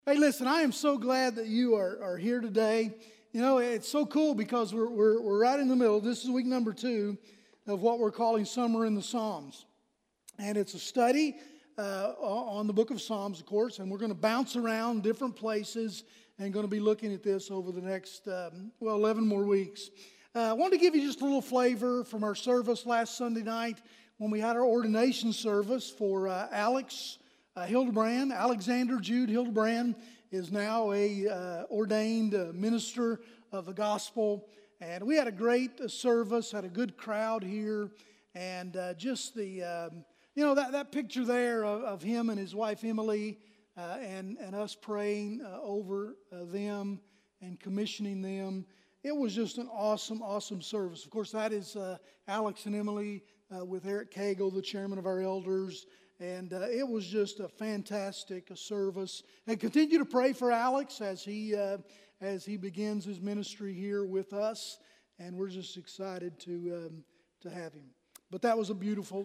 Hey, listen, I am so glad that you are here today. You know, it's so cool because we're right in the middle. This is week number 2 of what we're calling Summer in the Psalms. And it's a study on the book of Psalms, of course, and we're going to bounce around different places and going to be looking at this over the next, 11 more weeks. I wanted to give you just a little flavor from our service last Sunday night when we had our ordination service for Alex Hildebrand. Alexander Jude Hildebrand is now a ordained minister of the gospel, and we had a great service, had a good crowd here, and just the that picture there of him and his wife Emily, and us praying over them and commissioning them. It was just an awesome service. Of course, that is Alex and Emily with Eric Cagle, the chairman of our elders. And it was just a fantastic service. And continue to pray for Alex as he begins his ministry here with us. And we're just excited to have him. But that was a beautiful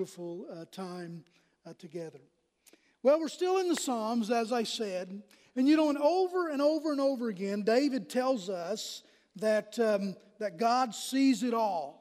time together. Well, we're still in the Psalms, as I said. And and over and over and over again, David tells us that God sees it all.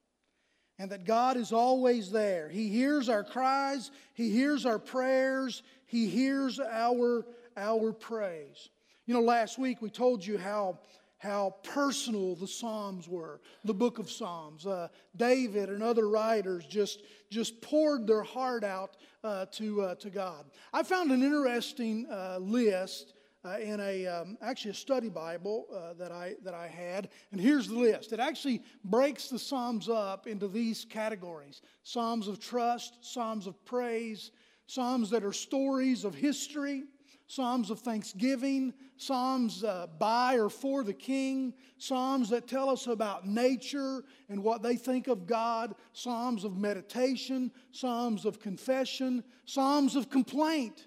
And that God is always there. He hears our cries. He hears our prayers. He hears our praise. You know, last week we told you how personal the Psalms were, the book of Psalms. David and other writers just poured their heart out to God. I found an interesting list in actually a study Bible that I had, and here's the list. It actually breaks the Psalms up into these categories: Psalms of trust, Psalms of praise, Psalms that are stories of history, Psalms of thanksgiving, Psalms by or for the king, Psalms that tell us about nature and what they think of God, Psalms of meditation, Psalms of confession, Psalms of complaint.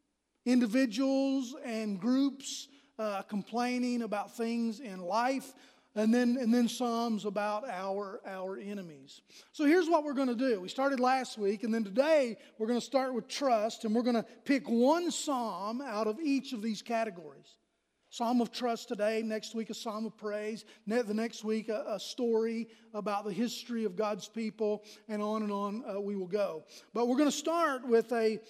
Individuals and groups complaining about things in life, and then Psalms about our enemies. So here's what we're going to do. We started last week, and then today we're going to start with trust, and we're going to pick one psalm out of each of these categories. Psalm of trust today, next week a psalm of praise, the next week a story about the history of God's people, and on we will go. But we're going to start with a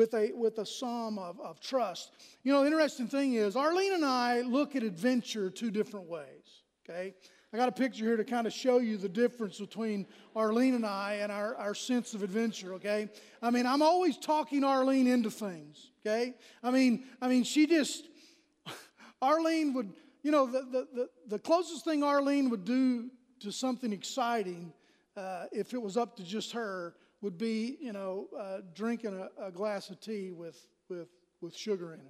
psalm of trust. You know, the interesting thing is Arlene and I look at adventure two different ways, okay? I got a picture here to kind of show you the difference between Arlene and I and our sense of adventure, okay? I mean, I'm always talking Arlene into things, okay? I mean, she just... Arlene would, the closest thing Arlene would do to something exciting, if it was up to just her, would be, drinking a glass of tea with sugar in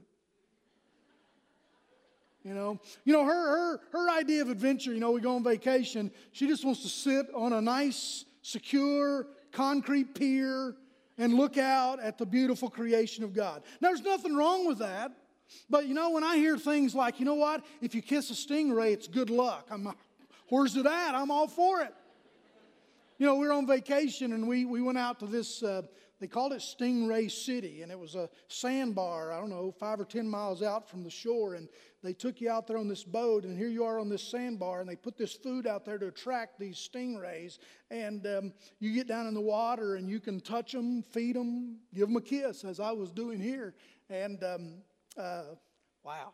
it. Her idea of adventure, we go on vacation, she just wants to sit on a nice, secure, concrete pier and look out at the beautiful creation of God. Now, there's nothing wrong with that. But, when I hear things like, if you kiss a stingray, it's good luck. I'm like, where's it at? I'm all for it. We were on vacation, and we went out to this, they called it Stingray City, and it was a sandbar, 5 or 10 miles out from the shore, and they took you out there on this boat, and here you are on this sandbar, and they put this food out there to attract these stingrays, and you get down in the water, and you can touch them, feed them, give them a kiss, as I was doing here, and... wow.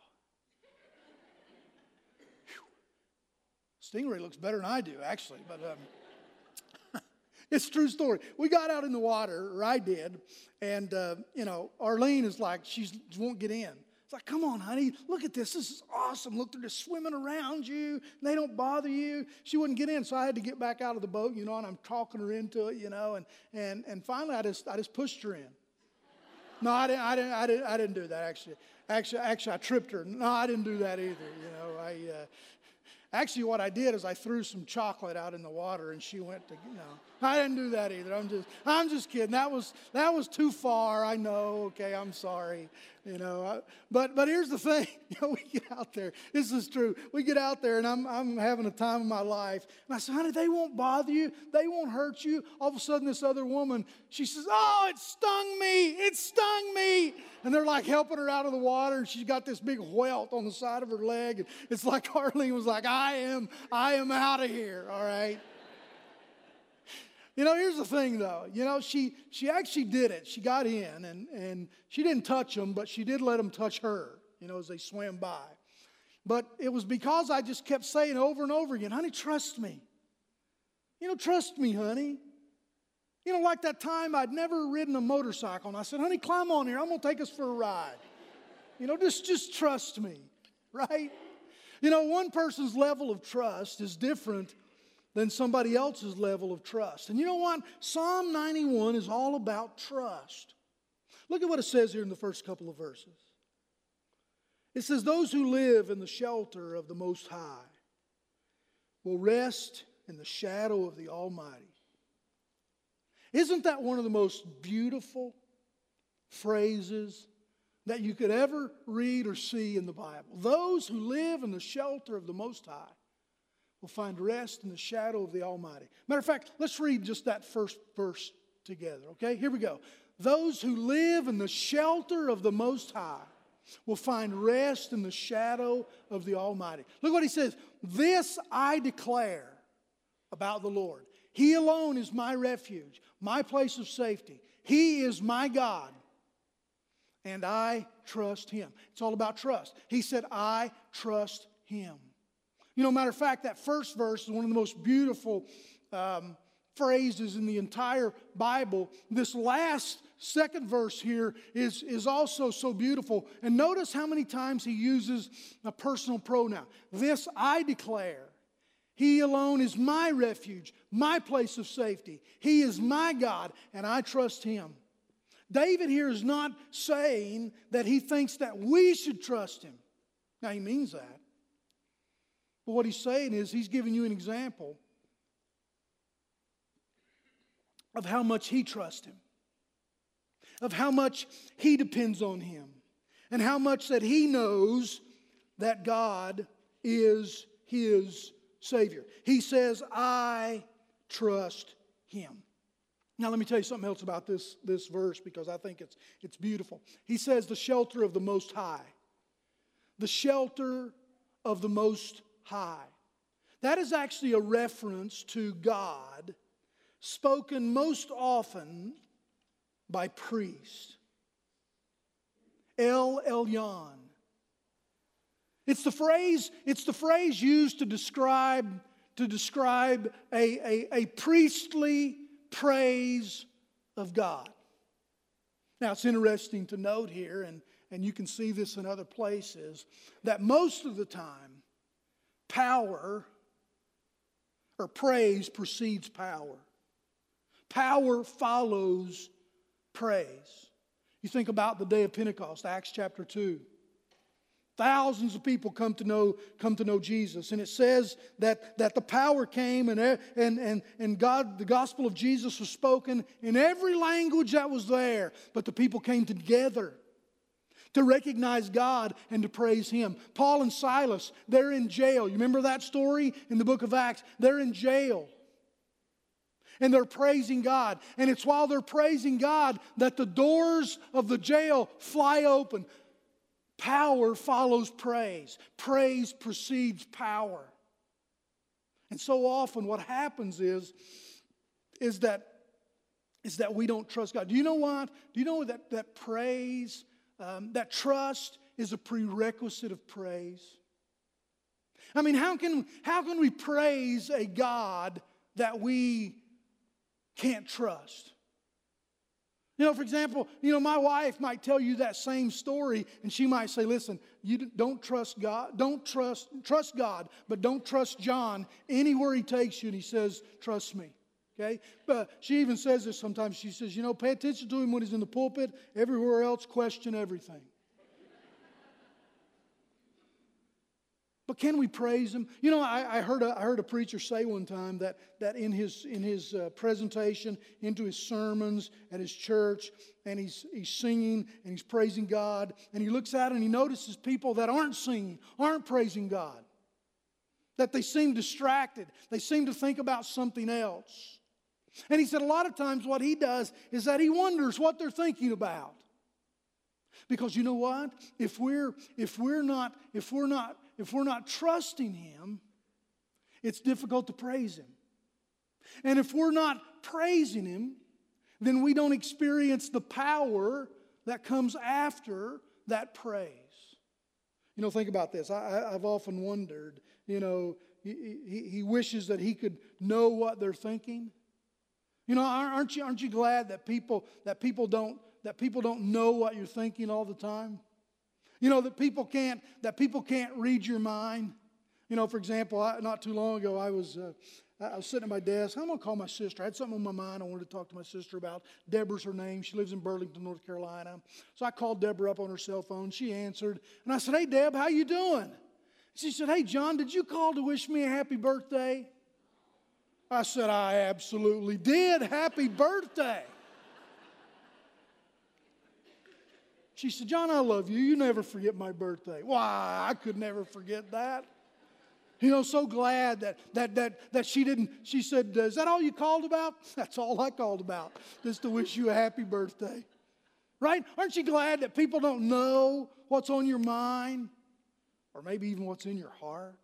Stingray looks better than I do, actually, but it's a true story. We got out in the water, or I did, and, Arlene is like, she won't get in. It's like, come on, honey, look at this. This is awesome. Look, they're just swimming around you, and they don't bother you. She wouldn't get in, so I had to get back out of the boat, and I'm talking her into it, and finally I just pushed her in. No, I didn't do that, actually. Actually, I tripped her. No, I didn't do that either, Actually, what I did is I threw some chocolate out in the water, and she went to, I didn't do that either. I'm just kidding. That was too far. I know. Okay, I'm sorry. But here's the thing. We get out there. This is true. We get out there, and I'm having a time of my life. And I said, honey, they won't bother you. They won't hurt you. All of a sudden, this other woman, she says, oh, it stung me. It stung me. And they're like helping her out of the water, and she's got this big welt on the side of her leg. And it's like Arlene was like, I am out of here, all right? Here's the thing, though. She actually did it. She got in, and she didn't touch them, but she did let them touch her, as they swam by. But it was because I just kept saying over and over again, honey, trust me. Trust me, honey. Like that time I'd never ridden a motorcycle, and I said, honey, climb on here. I'm going to take us for a ride. Just trust me, right? One person's level of trust is different than somebody else's level of trust. And you know what? Psalm 91 is all about trust. Look at what it says here in the first couple of verses. It says, those who live in the shelter of the Most High will rest in the shadow of the Almighty. Isn't that one of the most beautiful phrases that you could ever read or see in the Bible? Those who live in the shelter of the Most High will find rest in the shadow of the Almighty. Matter of fact, let's read just that first verse together, okay? Here we go. Those who live in the shelter of the Most High will find rest in the shadow of the Almighty. Look what he says. This I declare about the Lord. He alone is my refuge, my place of safety. He is my God, and I trust Him. It's all about trust. He said, I trust Him. Matter of fact, that first verse is one of the most beautiful phrases in the entire Bible. This last second verse here is also so beautiful. And notice how many times he uses a personal pronoun. This I declare. He alone is my refuge, my place of safety. He is my God, and I trust Him. David here is not saying that he thinks that we should trust Him. Now, he means that. But what he's saying is he's giving you an example of how much he trusts Him, of how much he depends on Him, and how much that he knows that God is his Savior. He says, I trust Him. Now let me tell you something else about this verse, because I think it's beautiful. He says the shelter of the Most High. The shelter of the Most High. That is actually a reference to God spoken most often by priests. El Elyon. It's the phrase used to describe a priestly praise of God. Now it's interesting to note here, and you can see this in other places, that most of the time, power or praise precedes power. Power follows praise. You think about the day of Pentecost, Acts chapter 2. Thousands of people come to know Jesus. And it says that the power came and God, the gospel of Jesus was spoken in every language that was there. But the people came together to recognize God and to praise Him. Paul and Silas, they're in jail. You remember that story in the book of Acts? They're in jail. And they're praising God. And it's while they're praising God that the doors of the jail fly open. Power follows praise. Praise precedes power. And so often what happens is that we don't trust God. Do you know what? Do you know that praise, that trust is a prerequisite of praise? I mean, how can we praise a God that we can't trust? For example, my wife might tell you that same story, and she might say, listen, you don't trust God, trust God, but don't trust John anywhere he takes you, and he says, trust me. Okay? But she even says this sometimes. She says, pay attention to him when he's in the pulpit. Everywhere else, question everything. But can we praise Him? You know, I heard a preacher say one time that in his presentation into his sermons at his church, and he's singing and he's praising God, and he looks out and he notices people that aren't singing, aren't praising God, that they seem distracted, they seem to think about something else. And he said a lot of times what he does is that he wonders what they're thinking about. Because you know what? If we're not trusting Him, it's difficult to praise Him. And if we're not praising Him, then we don't experience the power that comes after that praise. You know, think about this. I've often wondered, you know, he wishes that he could know what they're thinking. You know, aren't you glad that people don't know what you're thinking all the time? You know, that people can't read your mind. You know, for example, not too long ago, I was sitting at my desk. I'm going to call my sister. I had something on my mind I wanted to talk to my sister about. Deborah's her name. She lives in Burlington, North Carolina. So I called Deborah up on her cell phone. She answered. And I said, "Hey, Deb, how you doing?" She said, "Hey, John, did you call to wish me a happy birthday?" I said, "I absolutely did. Happy birthday." She said, "John, I love you. You never forget my birthday." Why, I could never forget that. You know, so glad that she didn't. She said, "Is that all you called about?" That's all I called about, just to wish you a happy birthday. Right? Aren't you glad that people don't know what's on your mind? Or maybe even what's in your heart?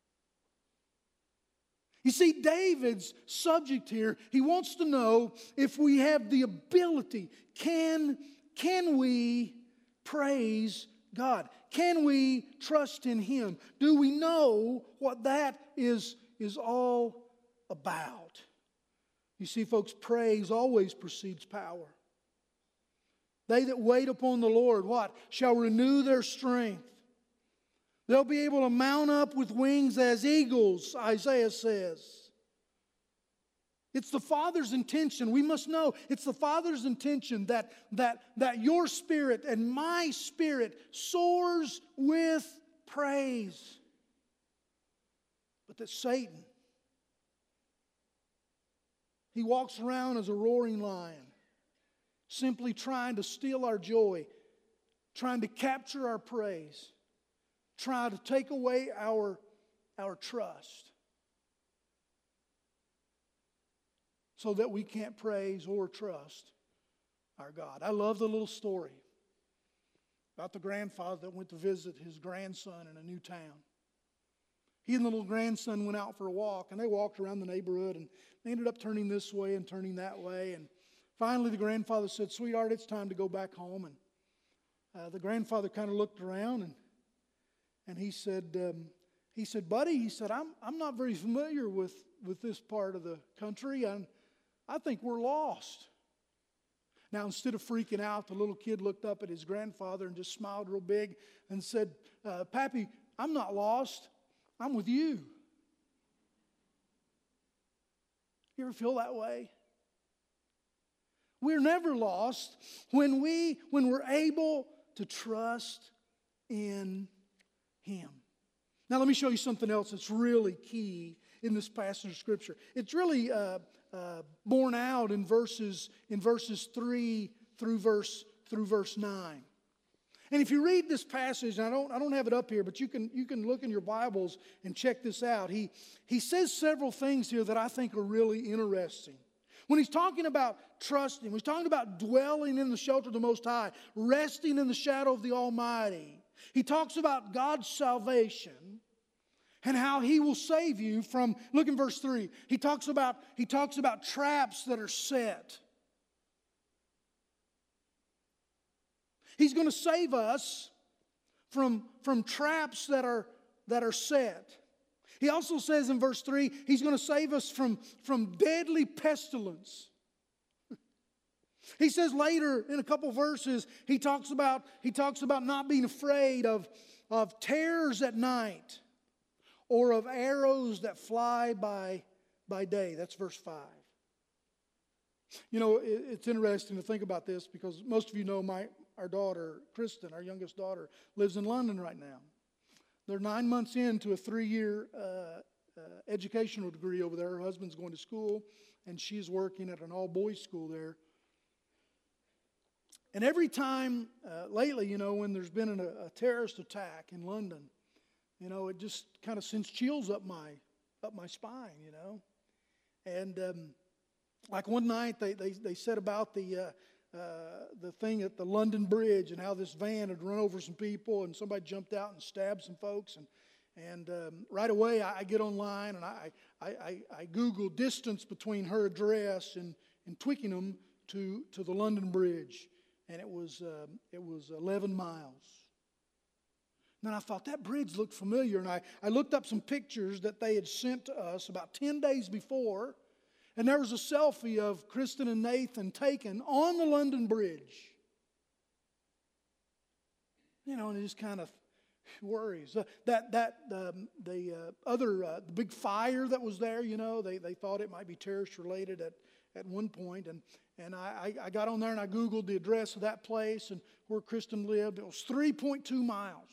You see, David's subject here, he wants to know if we have the ability. Can we praise God? Can we trust in Him? Do we know what that is all about? You see, folks, praise always precedes power. They that wait upon the Lord, what? Shall renew their strength. They'll be able to mount up with wings as eagles, Isaiah says. It's the Father's intention. We must know it's the Father's intention that your spirit and my spirit soars with praise. But that Satan, he walks around as a roaring lion, simply trying to steal our joy, trying to capture our praise, trying to take away our trust, so that we can't praise or trust our God. I love the little story about the grandfather that went to visit his grandson in a new town. He and the little grandson went out for a walk, and they walked around the neighborhood, and they ended up turning this way and turning that way. And finally the grandfather said, "Sweetheart, it's time to go back home." And the grandfather kind of looked around, and he said, "Buddy," he said, I'm not very familiar with this part of the country. I think we're lost." Now, instead of freaking out, the little kid looked up at his grandfather and just smiled real big and said, "Pappy, I'm not lost. I'm with you." You ever feel that way? We're never lost when we're able to trust in Him. Now, let me show you something else that's really key in this passage of Scripture. It's really borne out in verses 3 through verse 9. And if you read this passage, and I don't have it up here, but you can look in your Bibles and check this out. He says several things here that I think are really interesting. When he's talking about trusting, when he's talking about dwelling in the shelter of the Most High, resting in the shadow of the Almighty, he talks about God's salvation and how He will save you from, look in verse 3. He talks about traps that are set. He's going to save us from traps that are set. He also says in verse 3, He's going to save us from deadly pestilence. He says later in a couple verses, he talks about not being afraid of terrors at night, or of arrows that fly by day. That's verse 5. You know, it's interesting to think about this because most of you know our daughter, Kristen, our youngest daughter, lives in London right now. They're 9 months into a 3-year educational degree over there. Her husband's going to school, and she's working at an all-boys school there. And every time lately, when there's been a terrorist attack in London, it just kind of sends chills up my spine, And like one night, they said about the thing at the London Bridge and how this van had run over some people and somebody jumped out and stabbed some folks. And right away, I get online and I Google distance between her address and Twickenham to the London Bridge. And it was 11 miles. And then I thought, that bridge looked familiar. And I looked up some pictures that they had sent to us about 10 days before. And there was a selfie of Kristen and Nathan taken on the London Bridge. And it just kind of worries. The big fire that was there, they thought it might be terrorist related at one point. And I got on there and I Googled the address of that place and where Kristen lived. It was 3.2 miles.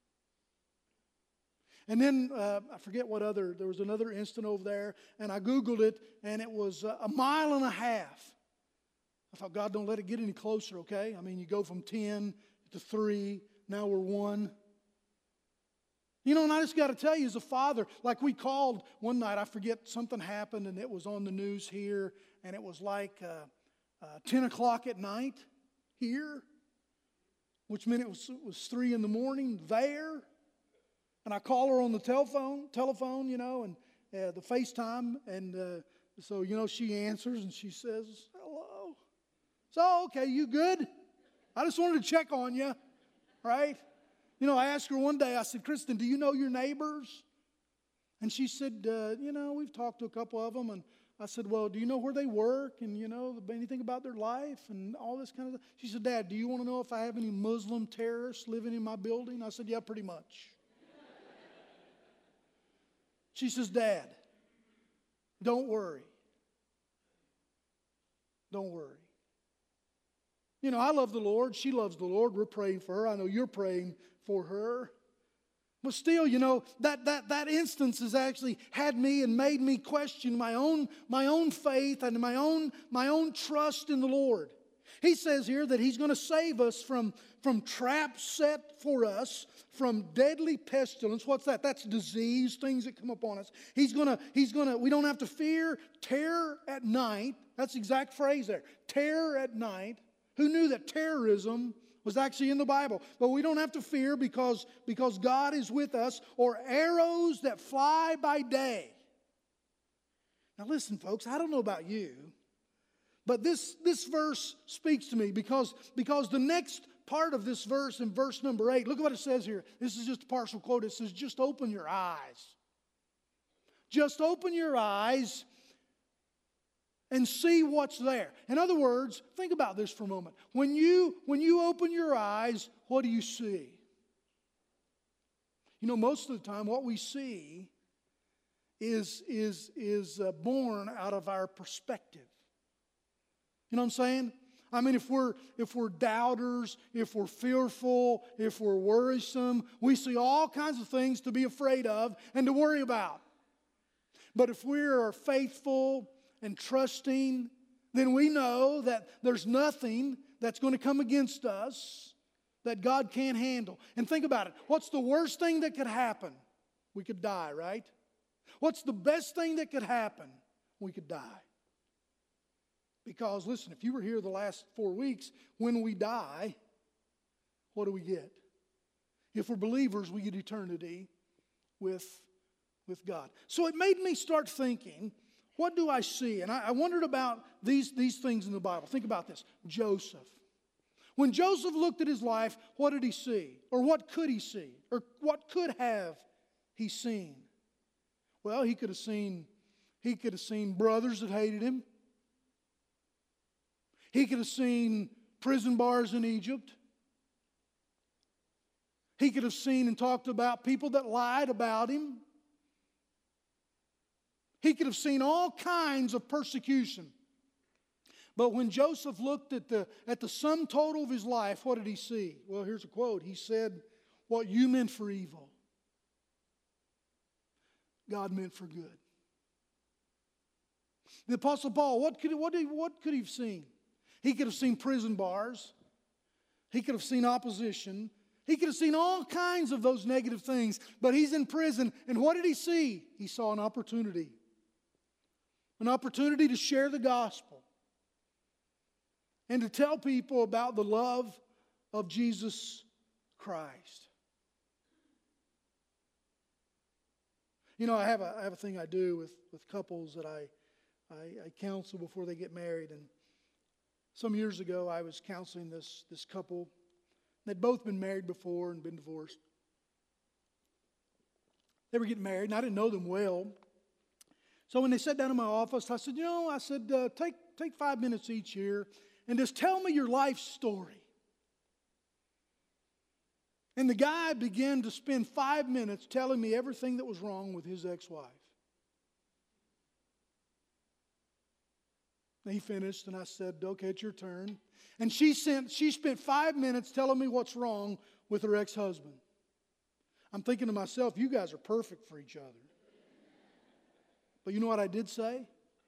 And then I forget there was another incident over there, and I Googled it, and it was 1.5 miles. I thought, God, don't let it get any closer, okay? I mean, you go from 10 to 3, now we're 1. And I just got to tell you, as a father, like we called one night, I forget, something happened, and it was on the news here, and it was like 10 o'clock at night here, which meant it was 3 in the morning there. And I call her on the telephone, and the FaceTime. And so, she answers and she says, hello. So, okay, you good? I just wanted to check on you, right? I asked her one day, I said, Kristen, do you know your neighbors? And she said, we've talked to a couple of them. And I said, well, do you know where they work? And, anything about their life and all this kind of stuff? She said, Dad, do you want to know if I have any Muslim terrorists living in my building? I said, yeah, pretty much. She says, Dad, don't worry. Don't worry. I love the Lord. She loves the Lord. We're praying for her. I know you're praying for her. But still, that instance has actually had me and made me question my own faith and my own trust in the Lord. He says here that He's going to save us from traps set for us, from deadly pestilence. What's that? That's disease, things that come upon us. He's going to, we don't have to fear terror at night. That's the exact phrase there. Terror at night. Who knew that terrorism was actually in the Bible? But we don't have to fear because God is with us, or arrows that fly by day. Now listen, folks, I don't know about you, but this verse speaks to me because the next part of this verse, in verse number 8, look at what it says here. This is just a partial quote. It says, just open your eyes. Just open your eyes and see what's there. In other words, think about this for a moment. When you open your eyes, what do you see? Most of the time what we see is born out of our perspective. You know what I'm saying? I mean, if we're doubters, if we're fearful, if we're worrisome, we see all kinds of things to be afraid of and to worry about. But if we are faithful and trusting, then we know that there's nothing that's going to come against us that God can't handle. And think about it. What's the worst thing that could happen? We could die, right? What's the best thing that could happen? We could die. Because, listen, if you were here the last 4 weeks, when we die, what do we get? If we're believers, we get eternity with God. So it made me start thinking, what do I see? And I wondered about these things in the Bible. Think about this. Joseph. When Joseph looked at his life, what did he see? Or what could he see? Or what could have he seen? Well, he could have seen brothers that hated him. He could have seen prison bars in Egypt. He could have seen and talked about people that lied about him. He could have seen all kinds of persecution. But when Joseph looked at the sum total of his life, what did he see? Well, here's a quote. He said, what you meant for evil, God meant for good. The Apostle Paul, what could he have seen? He could have seen prison bars. He could have seen opposition. He could have seen all kinds of those negative things. But he's in prison, and what did he see? He saw an opportunity. An opportunity to share the gospel and to tell people about the love of Jesus Christ. You know, I have a thing I do with couples that I counsel before they get married. And some years ago, I was counseling this couple. They'd both been married before and been divorced. They were getting married, and I didn't know them well. So when they sat down in my office, I said, take 5 minutes each here and just tell me your life story. And the guy began to spend 5 minutes telling me everything that was wrong with his ex-wife. And he finished, and I said, okay, it's your turn. And she spent 5 minutes telling me what's wrong with her ex-husband. I'm thinking to myself, you guys are perfect for each other. But you know what I did say?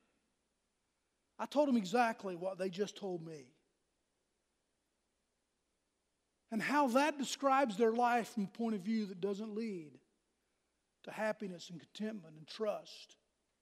I told them exactly what they just told me. And how that describes their life from a point of view that doesn't lead to happiness and contentment and trust.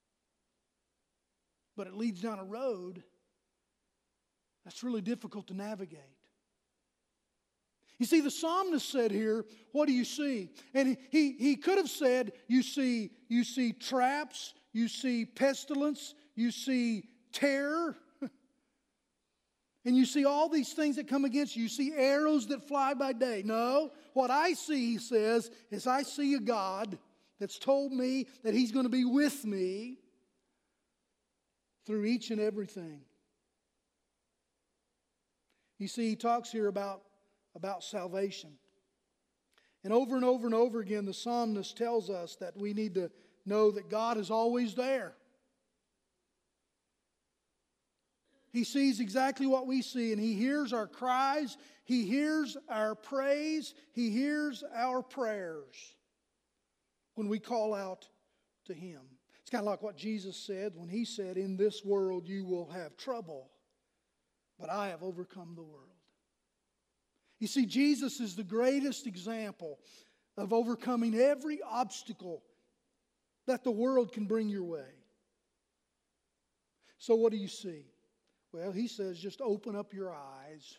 But it leads down a road that's really difficult to navigate. You see, the psalmist said here, what do you see? And he could have said, you see traps, you see pestilence, you see terror, and you see all these things that come against you. You see arrows that fly by day. No, what I see, he says, is I see a God that's told me that He's going to be with me through each and everything. You see, he talks here about salvation. And over and over and over again, the psalmist tells us that we need to know that God is always there. He sees exactly what we see, and He hears our cries. He hears our praise. He hears our prayers when we call out to Him. It's kind of like what Jesus said when He said, in this world you will have trouble, but I have overcome the world. You see, Jesus is the greatest example of overcoming every obstacle that the world can bring your way. So what do you see? Well, he says, just open up your eyes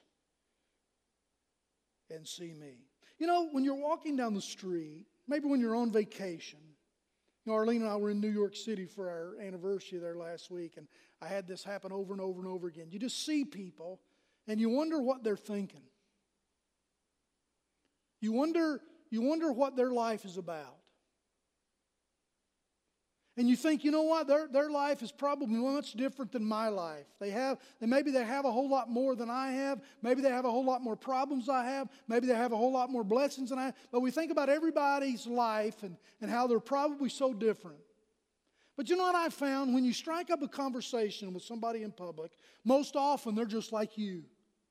and see me. You know, when you're walking down the street, maybe when you're on vacation, you know, Arlene and I were in New York City for our anniversary there last week, and I had this happen over and over and over again. You just see people, and you wonder what they're thinking. You wonder what their life is about. And you think, you know what, their life is probably much different than my life. Maybe they have a whole lot more than I have. Maybe they have a whole lot more problems I have. Maybe they have a whole lot more blessings than I have. But we think about everybody's life and how they're probably so different. But you know what I found? When you strike up a conversation with somebody in public, most often they're just like you.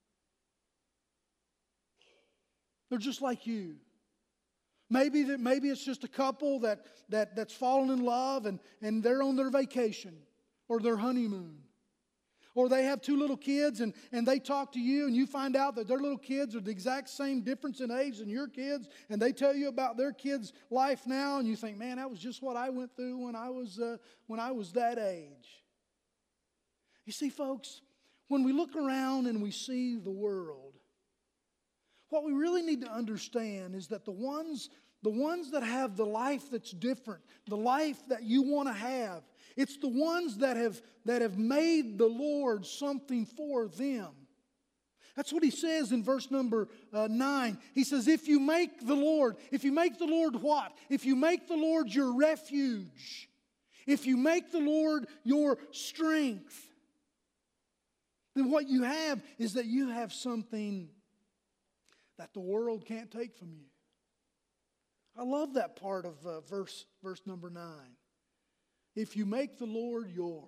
They're just like you. Maybe it's just a couple that's fallen in love and they're on their vacation or their honeymoon. Or they have 2 little kids and they talk to you and you find out that their little kids are the exact same difference in age than your kids, and they tell you about their kids' life now, and you think, man, that was just what I went through when I was that age. You see, folks, when we look around and we see the world, what we really need to understand is that the ones that have the life that's different, the life that you want to have, it's the ones that have made the Lord something for them. That's what he says in verse number 9. He says, if you make the Lord what? If you make the Lord your refuge, if you make the Lord your strength, then what you have is that you have something that the world can't take from you. I love that part of verse number 9. If you make the Lord your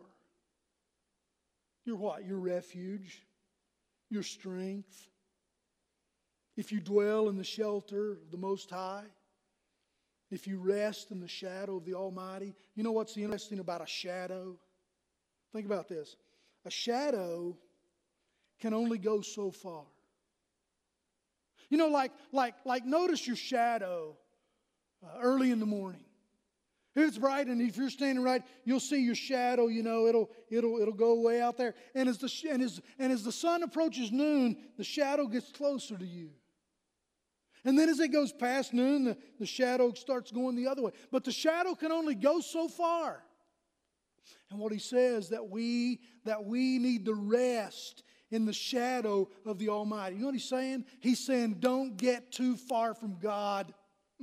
what? Your refuge, your strength. If you dwell in the shelter of the Most High, if you rest in the shadow of the Almighty. You know what's interesting about a shadow? Think about this. A shadow can only go so far. You know, like notice your shadow early in the morning. If it's bright and if you're standing right, you'll see your shadow. You know, it'll go way out there. And as the sun approaches noon, the shadow gets closer to you. And then as it goes past noon, the shadow starts going the other way. But the shadow can only go so far. And what he says that we need to rest in the shadow of the Almighty. You know what he's saying? He's saying, don't get too far from God.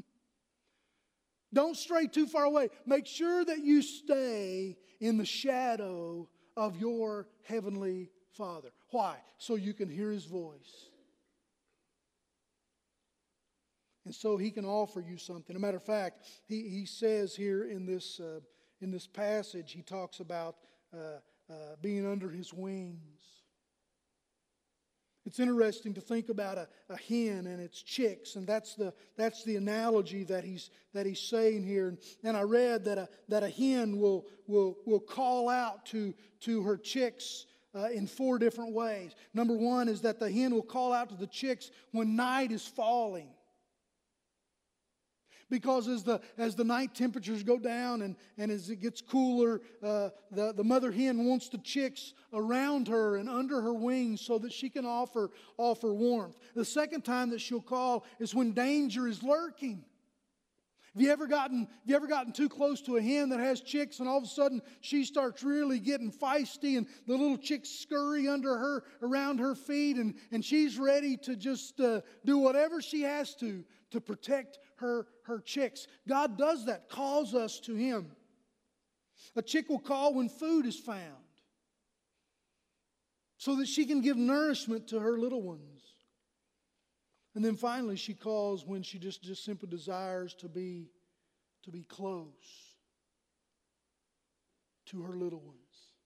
Don't stray too far away. Make sure that you stay in the shadow of your heavenly Father. Why? So you can hear His voice. And so He can offer you something. As a matter of fact, he says here in this passage, he talks about being under His wings. It's interesting to think about a hen and its chicks, and that's the analogy that he's saying here. And I read that a hen will call out to her chicks in 4 different ways. Number 1 is that the hen will call out to the chicks when night is falling. Because as the night temperatures go down and as it gets cooler, the mother hen wants the chicks around her and under her wings so that she can offer warmth. The second time that she'll call is when danger is lurking. Have you ever gotten too close to a hen that has chicks and all of a sudden she starts really getting feisty and the little chicks scurry around her feet and she's ready to just do whatever she has to protect her chicks. God does that, calls us to Him. A chick will call when food is found so that she can give nourishment to her little ones. And then finally she calls when she just simply desires to be close to her little ones.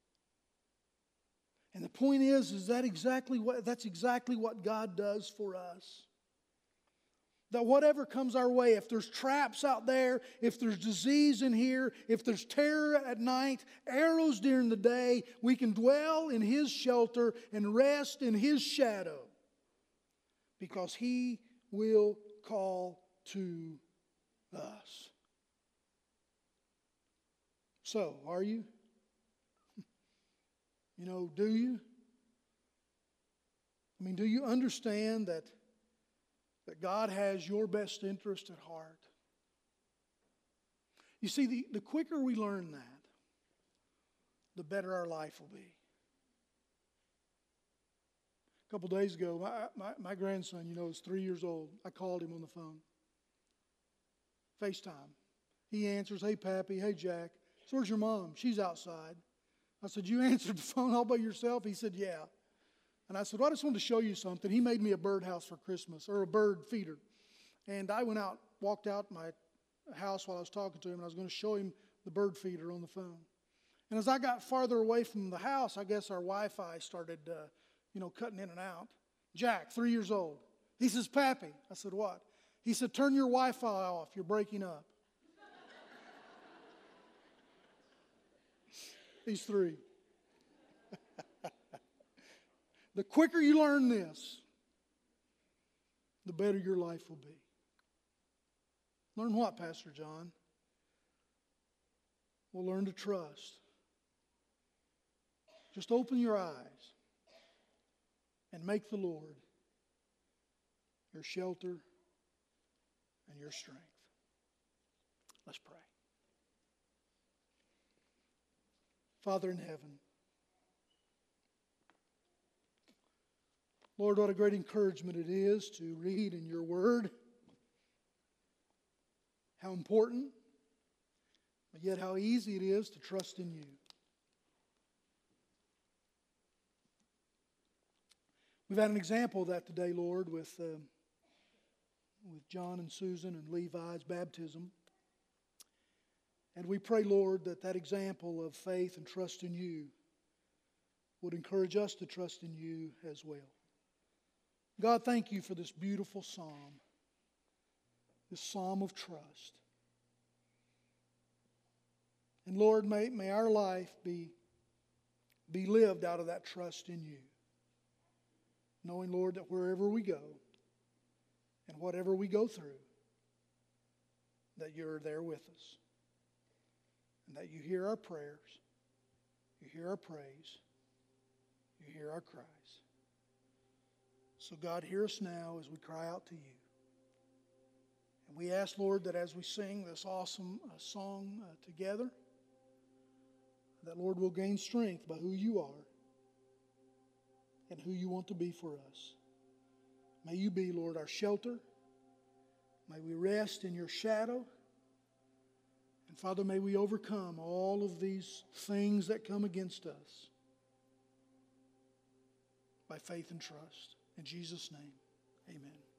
And the point is that's exactly what God does for us. That whatever comes our way, if there's traps out there, if there's disease in here, if there's terror at night, arrows during the day, we can dwell in His shelter and rest in His shadow. Because He will call to us. So, are you? You know, do you? I mean, do you understand that God has your best interest at heart? You see, the quicker we learn that, the better our life will be. A couple days ago, my grandson, you know, is 3 years old. I called him on the phone. FaceTime. He answers, "Hey, Pappy. Hey, Jack. So where's your mom?" "She's outside." I said, "You answered the phone all by yourself?" He said, "Yeah." And I said, "Well, I just wanted to show you something." He made me a birdhouse for Christmas, or a bird feeder. And I walked out my house while I was talking to him, and I was going to show him the bird feeder on the phone. And as I got farther away from the house, I guess our Wi-Fi started, cutting in and out. Jack, 3 years old. He says, "Pappy." I said, "What?" He said, "Turn your Wi-Fi off. You're breaking up." He's 3. The quicker you learn this, the better your life will be. Learn what, Pastor John? We'll learn to trust. Just open your eyes and make the Lord your shelter and your strength. Let's pray. Father in heaven, Lord, what a great encouragement it is to read in your word. How important, but yet how easy it is to trust in you. We've had an example of that today, Lord, with John and Susan and Levi's baptism. And we pray, Lord, that example of faith and trust in you would encourage us to trust in you as well. God, thank you for this beautiful psalm, this psalm of trust. And Lord, may our life be lived out of that trust in you. Knowing, Lord, that wherever we go and whatever we go through, that you're there with us. And that you hear our prayers, you hear our praise, you hear our cries. So God, hear us now as we cry out to you. And we ask, Lord, that as we sing this awesome song together, that, Lord, we'll gain strength by who you are and who you want to be for us. May you be, Lord, our shelter. May we rest in your shadow. And Father, may we overcome all of these things that come against us by faith and trust. In Jesus' name, amen.